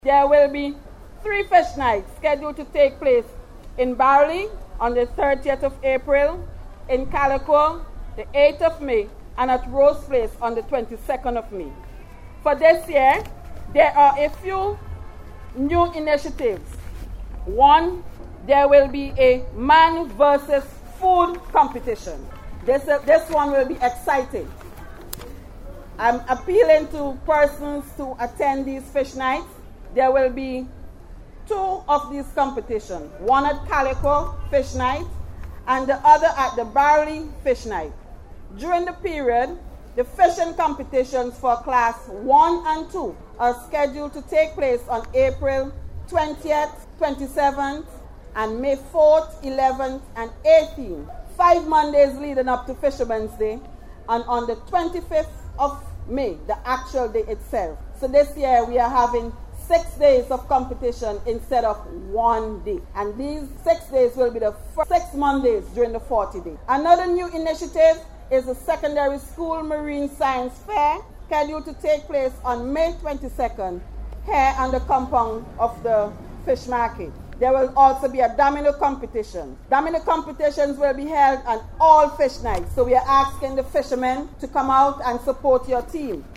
There will be 3 fish nights scheduled to take place in Barley on the 30th of April, in Calico the 8th of May, and at Rose Place on the 22nd of May. For this year, there are a few new initiatives. One, there will be a man versus food competition. This one will be exciting. I'm appealing to persons to attend these fish nights. There will be 2 of these competitions, one at Calico Fish Night and the other at the Barley Fish Night. During the period, the fishing competitions for class 1 and 2 are scheduled to take place on April 20th, 27th, and May 4th, 11th, and 18th, 5 Mondays leading up to Fisherman's Day, and on the 25th of May, the actual day itself. So this year we are having 6 days of competition instead of 1 day. And these 6 days will be the first 6 Mondays during the 40 days. Another new initiative is the Secondary School Marine Science Fair, scheduled to take place on May 22nd here on the compound of the fish market. There will also be a domino competition. Domino competitions will be held on all fish nights. So we are asking the fishermen to come out and support your team.